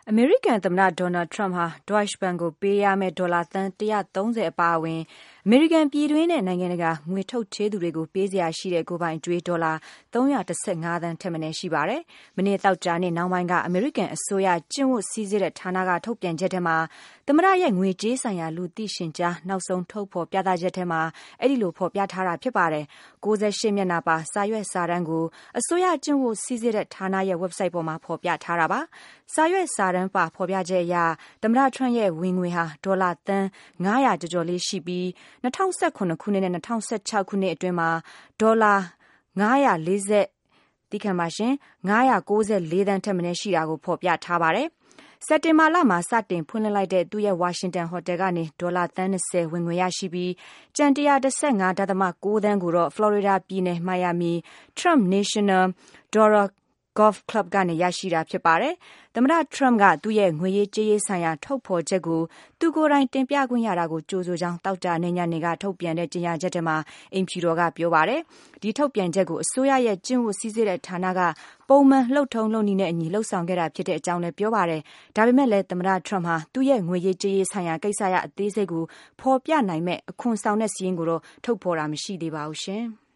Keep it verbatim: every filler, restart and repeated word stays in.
အမေရိကန်သမ္မတဒေါ်နယ်ထရမ့်ဟာ Deutsche Bank ကိုပေးရမယ့်ဒေါ်လာသန်းတစ်ရာသုံးဆယ်အပါအဝင်အမေရိကန်ပြည်တွင်းနဲ့နိုင်ငံတကာငွေထုတ်ချေးသူတွေကိုပေးစရာရှိတဲ့ကိုယ်ပိုင်ကြွေးဒေါ်လာသုံးရာတစ်ဆယ့်ငါးသန်းထက်မနည်းရှိပါတယ်။မနေ့သောကြာနေ့နှောင်းပိုင်းကအမေရိကန်အစိုးရကျင့်ဝတ်စည်းစိမ်တဲ့ဌာနကထုတ်ပြန်ချက်ထဲမှာသမ္မတရဲ့ငွေကြေးဆိုင်ရာလူသိရှင်ကြားနောက်ဆုံးထုတ်ဖော်ပြသချက်ထဲမှာအဲ့ဒီလိုဖော်ပြထားတာဖြစ်ပါတယ်။ကိုးဆယ်ရှစ်မျက်နှာပါစာရွက်စာတမ်းကိုအစိုးရကျင့်ဝတ်စည်းစိမ်တဲ့ဌာနရဲ့ website ပေါ်မှာဖော်ပြထားတာပါ။စာရွက်စာတမ်းပါဖော်ပြချက်အရသမ္မတထရမ့်ရဲ့ဝင်ငွေဟာဒေါ်လာသန်းငါးရာကျော်ကျော်လေးရှိပြီး၂၀၁၇ခုနှစ်နဲ့၂၀၁၆ခုနှစ်အတွင်းမှာဒေါ်လာငါးရာလေးဆယ်တိခံပါရှင်ငါးရာကိုးဆယ်လေးသန်းထက်မနည်းရှိတာကိုဖော်ပြထားပါတယ်။စက်တင်ဘာလမှာစတင်ဖွင့်လှစ်လိုက်တဲ့သူ့ရဲ့ဝါရှင်တန်ဟိုတယ်ကနေဒေါ်လာသန်း၂၀ဝင်ငွေရရှိပြီးကျန်တစ်ရာတစ်ဆယ့်ငါးဒသမကိုးသန်းကိုတော့ဖလော်ရီဒါပြည်နယ်မိုင်ယာမီ Trump National Dora Golf Club ကနေရရှိတာဖြစ်ပါတယ်။သမ္မတထရမ့်ကသူ့ရဲ့ငွေရေးကြေးရေးဆိုင်ရာထုတ်ဖော်ချက်ကိုသူကိုယ်တိုင်တင်ပြခွင့်ရတာကိုကြိုဆိုကြောင်းတောက်ကြနေညနေကထုတ်ပြန်တဲ့ကြေညာချက်ထဲမှာအိမ်ဖြူတော်ကပြောပါတယ်။ဒီထုတ်ပြန်ချက်ကိုအစိုးရရဲ့ကျင့်ဝတ်စည်းစိမ်တဲ့ဌာနကပုံမှန်လှုပ်ထုံးလုပ်နည်းနဲ့အညီလှုပ်ဆောင်ခဲ့တာဖြစ်တဲ့အကြောင်းလည်းပြောပါတယ်။ဒါပေမဲ့လည်းသမ္မတထရမ့်ဟာသူ့ရဲ့ငွေရေးကြေးရေးဆိုင်ရာကိစ္စရအသေးစိတ်ကိုဖော်ပြနိုင်မဲ့အခွန်ဆောင်တဲ့စီးရင်ကိုတော့ထုတ်ဖော်တာမရှိသေးပါဘူးရှင်။